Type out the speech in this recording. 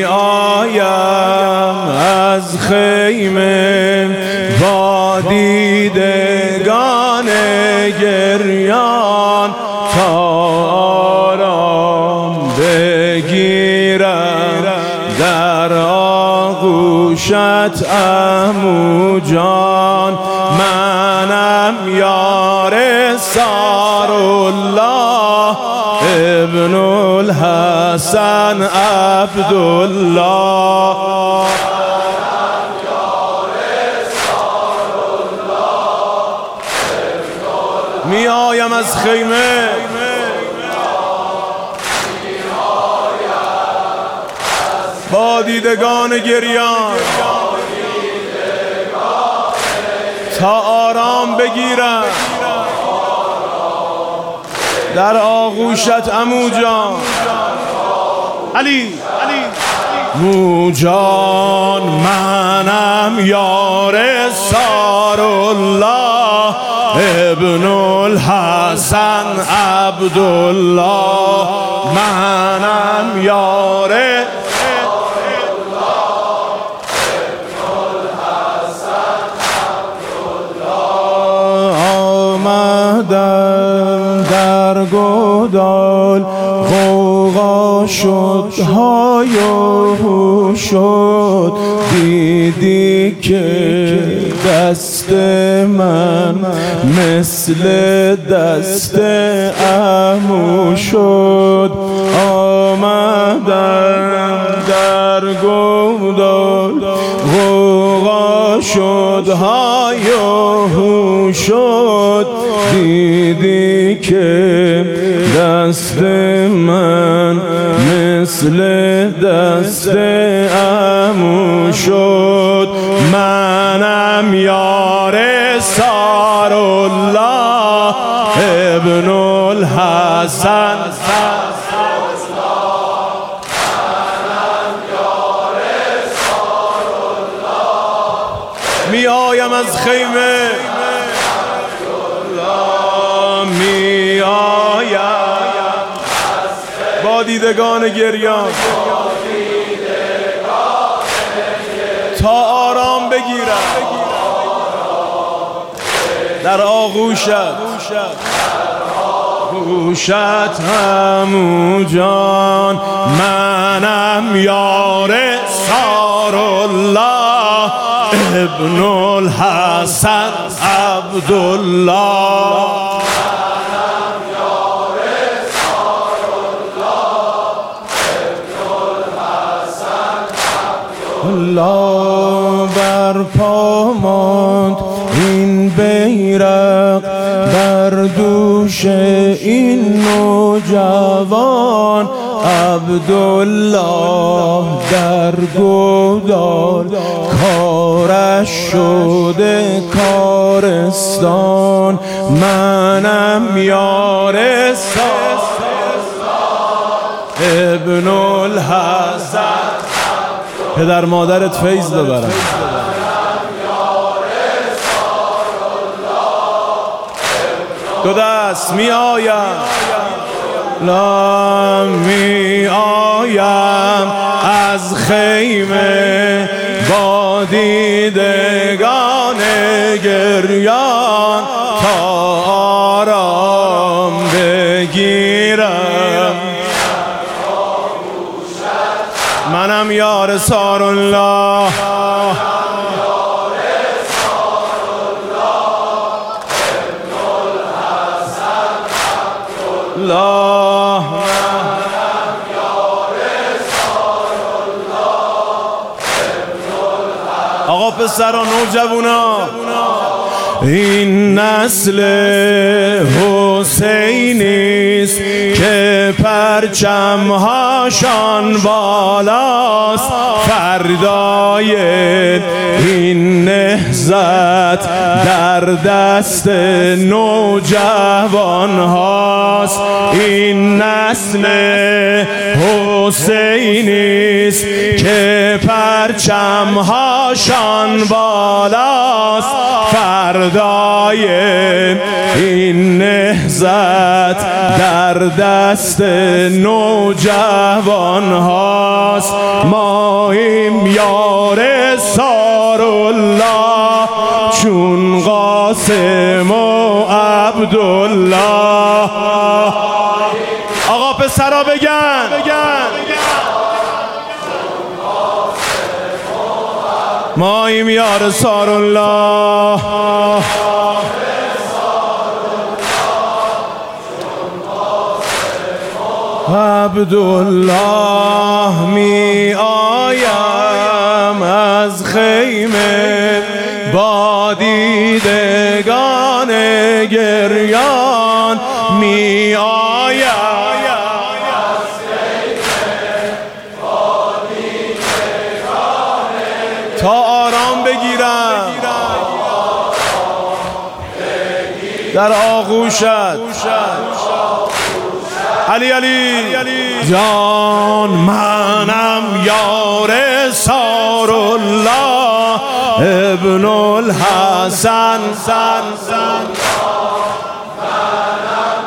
آیم از خیمه با دیدگان گریان تا آرام بگیرم در آغوشت عمو جان. منم یار سارالله ابن الحسن عبدالله. می آیم از خیمه با دیدگان گریان تا آرام بگیرم در آغوشت عمو جان. علی عمو جان منم یار سارالله ابن الحسن عبدالله. منم یار در گودال غوغا شد های و شد دیدی که دست من مثل دست عمو شد. آمدم در گودال غوغا شد های و شد دیدی که دست من مثل دست عمو شد. منم یار سارالله ابن الحسن. می آیم از خیمه می آیم با دیدگان گریان تا آرام بگیرم در آغوشت عمو جان. منم یار سارالله ابن الحسن عبدالله. الله بر پا ماند این بیرق بر دوش این نوجوان. عبدالله در گودال کارش شده کارستان. منم یار ابن الحسن. پدر مادرت فیض ببرن. دو دست می آیم لا می آیم از خیمه با دیدگان گریان تا آرام بگیرم. منم یار سارالله الله. آقا پسران نوجوانا این نسل حسینیست که پرچمهاشان بالاست. فردای این نهضت در دست نوجوان هاست. این نسل حسینیست که پرچمهاشان بالاست. فردای این نهضت در دست نوجوان هاست. ما چون قاسم و عبدالله. آقا پسرا بگن ماییم یا رسول الله. عبدالله می آیم از خیمه با دیدگان گریان، می آیم از خیمه با دیدگان تا آرام بگیرم در آغوشت. علی جان منم یا رسول الله ابن الحسن. منم